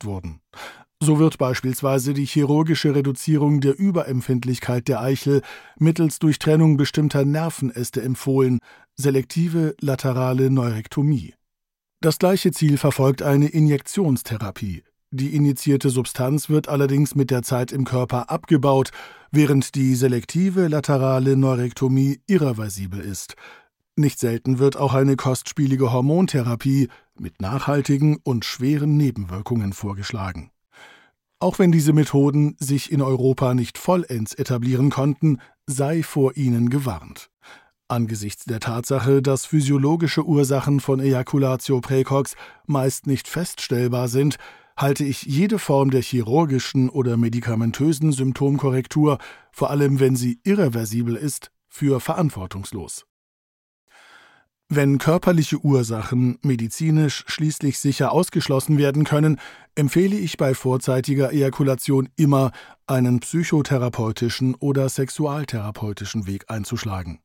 untersucht wurden. So wird beispielsweise die chirurgische Reduzierung der Überempfindlichkeit der Eichel mittels Durchtrennung bestimmter Nervenäste empfohlen, selektive laterale Neurektomie. Das gleiche Ziel verfolgt eine Injektionstherapie. Die injizierte Substanz wird allerdings mit der Zeit im Körper abgebaut, während die selektive laterale Neurektomie irreversibel ist. Nicht selten wird auch eine kostspielige Hormontherapie mit nachhaltigen und schweren Nebenwirkungen vorgeschlagen. Auch wenn diese Methoden sich in Europa nicht vollends etablieren konnten, sei vor ihnen gewarnt. Angesichts der Tatsache, dass physiologische Ursachen von Ejaculatio praecox meist nicht feststellbar sind, halte ich jede Form der chirurgischen oder medikamentösen Symptomkorrektur, vor allem wenn sie irreversibel ist, für verantwortungslos. Wenn körperliche Ursachen medizinisch schließlich sicher ausgeschlossen werden können, empfehle ich bei vorzeitiger Ejakulation immer, einen psychotherapeutischen oder sexualtherapeutischen Weg einzuschlagen.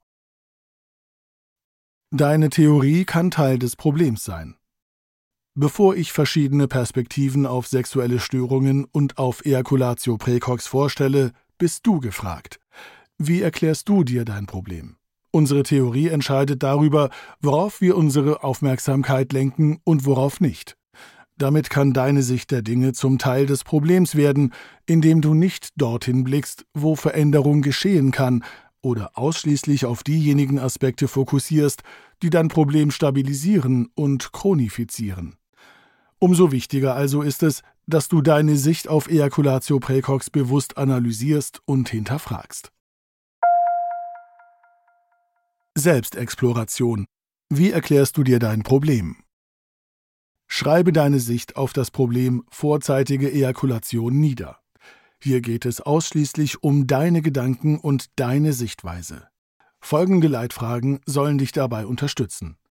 Deine Theorie kann Teil des Problems sein. Bevor ich verschiedene Perspektiven auf sexuelle Störungen und auf Ejaculatio praecox vorstelle, bist du gefragt. Wie erklärst du dir dein Problem? Unsere Theorie entscheidet darüber, worauf wir unsere Aufmerksamkeit lenken und worauf nicht. Damit kann deine Sicht der Dinge zum Teil des Problems werden, indem du nicht dorthin blickst, wo Veränderung geschehen kann, oder ausschließlich auf diejenigen Aspekte fokussierst, die dein Problem stabilisieren und chronifizieren. Umso wichtiger also ist es, dass du deine Sicht auf Ejaculatio praecox bewusst analysierst und hinterfragst. Selbstexploration. Wie erklärst du dir dein Problem? Schreibe deine Sicht auf das Problem vorzeitige Ejakulation nieder. Hier geht es ausschließlich um deine Gedanken und deine Sichtweise. Folgende Leitfragen sollen dich dabei unterstützen.